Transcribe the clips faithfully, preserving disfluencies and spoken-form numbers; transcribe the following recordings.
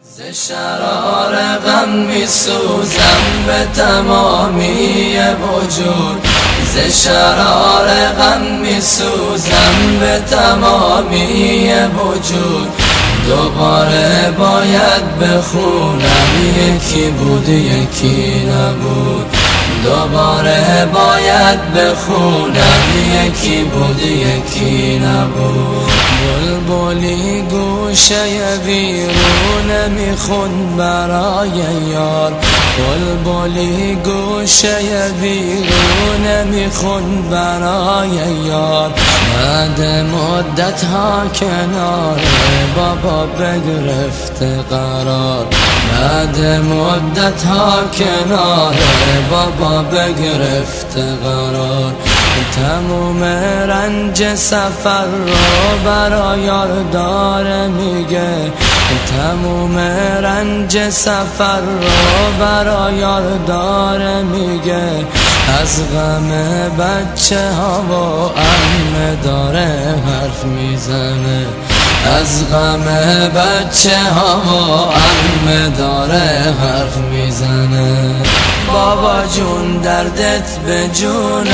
ز شرار غم می سوزم به تمامی وجود، ز شرار غم می سوزم به تمامی وجود. دوباره باید بخونم یکی بود یکی نبود، دوباره باید بخونم یکی بود یکی نبود. بلبلی گوشه ویرونه میخون برای یار، بلبلی گوشه ویرونه میخون برای یار. بعد مدت ها کنار بابا بگرفته قرار، بعد مدت ها کنار بابا بگرفته قرار. تموم رنج سفر رو برای یار داره میگه، تموم رنج سفر رو برای یار داره میگه. از غم بچه ها و عمه داره حرف میزنه، از غم بچه ها و عمه داره حرف میزنه. بابا جون دردت به جونم،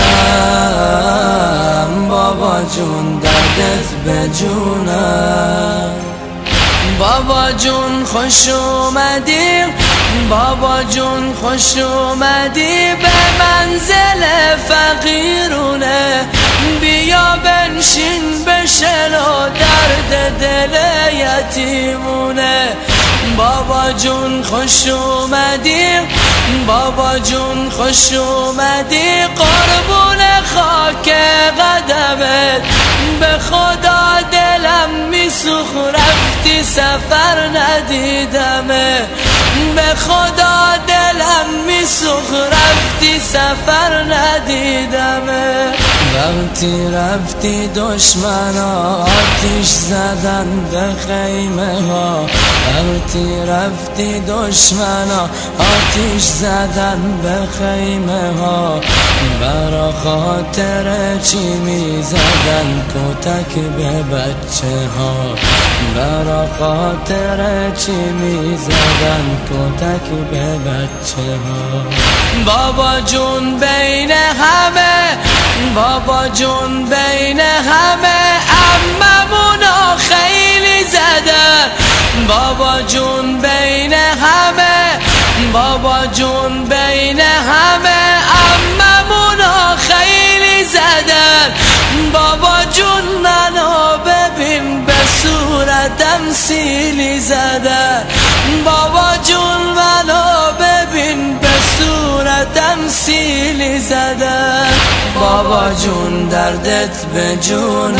بابا جون دردت به جونم. بابا جون خوش اومدی، بابا جون خوش اومدی به منزل فقیرونه. بیا بنشین بشنو درد دل یتیمونه. بابا جون خوش اومدی، بابا جون خوش اومدی. قربون خاک قدمت به خدا دلم میسوخ رفتی سفر ندیدمه، به خدا دلم میسوخ رفتی سفر ندیدمه. وقتی رفتی دشمنا آتیش زدن به خیمه ها، وقتی رفتی دشمنا آتیش زدن به خیمه ها. برا خاطر چی میزدن کتک به بچه ها، برا خاطر چی میزدن کتک به بچه ها. بابا جون بین همه، بابا جون بین همه عممونا خیلی زدن. بابا جون بین همه، بابا جون بین همه عممونا خیلی زدن. بابا جون منو ببین به صورتم سیلی زدن، بابا جون منو ببین به صورتم سیلی زدن. بابا جون دردت به جونم،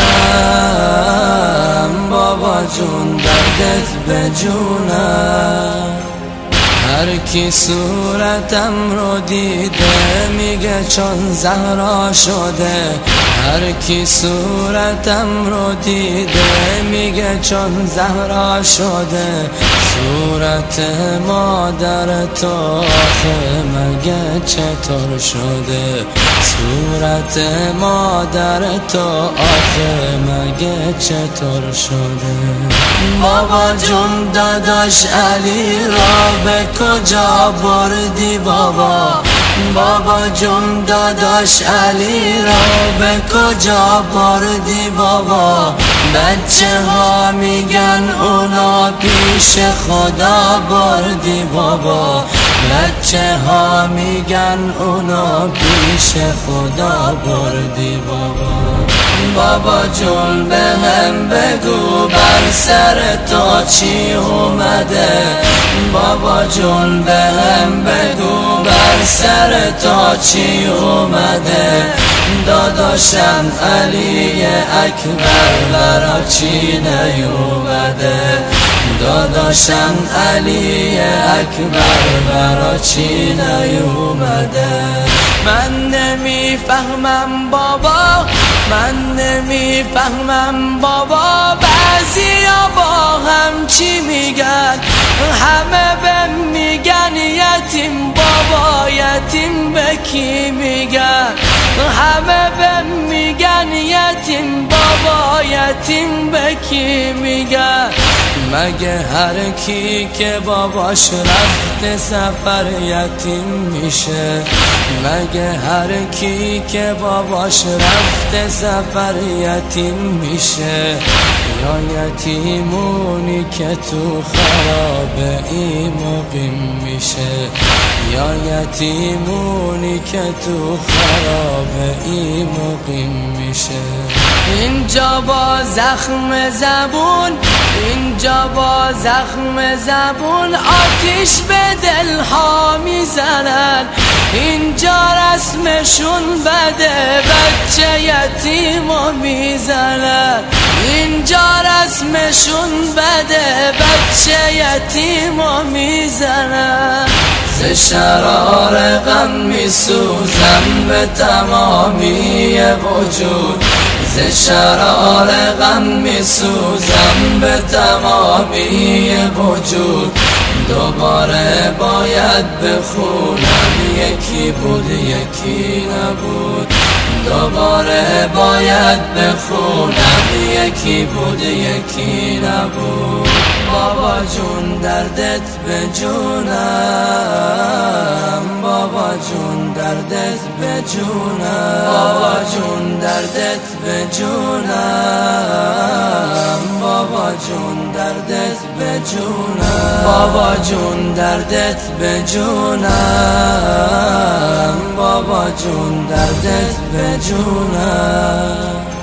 بابا جون دردت به جونم. هر کی صورتم رو دیده میگه چون زهرا شده، هر کی صورتم رو دیده میگه چون زهرا شده. صورت مادر تو آخه مگه چطور شده، صورت مادر تو آخه مگه چطور شده. بابا جون داداش علی را به کجا بردی بابا، بابا جون داداش علی را به کجا بردی بابا. بچه ها میگن اونا پیش خدا بردی بابا، بچه ها میگن اونا پیش خدا بردی بابا. بابا جون به هم بگو بر سر تو چی اومده، بابا جون به هم بگو بر سر تو چی اومده. داداشم علی اکبر برا چی نیومده، داداشم علی اکبر برا چی نیومده. من نمیفهمم بابا، من نمیفهمم بابا. بعضیا با هم چی میگن، همه به میگن یتیم بابا، یتیم به کی میگن. همه به میگن یتیم بابا، یتیم یتیم به کی میگن؟ مگه هر کی که باباش رفته سفر یتیم میشه؟ مگه هر کی که باباش رفته سفر یتیم میشه؟ یا یتیمونی که تو خرابه ای مقیم میشه؟ یا یتیمونی که تو خرابه ای مقیم میشه؟ اینجا با زخم زبون، اینجا با زخم زبون آتیش به دلها میزنن. اینجا رسمشون بده، بچه یتیمو میزنن. اینجا رسمشون بده، بچه یتیمو میزنن. ز شرار غم میسوزم به تمامی وجود، ز شرار غم میسوزم به تمامی وجود. دوباره باید بخونم یکی بود یکی نبود، دوباره باید بخونم یکی بود یکی نبود. بابا جون دردت به جونم، بابا جون دردت به جونم، بابا جون دردت به جونم، بابا جون دردت به جونم، بابا جون دردت به جونم، بابا جون دردت به جونم.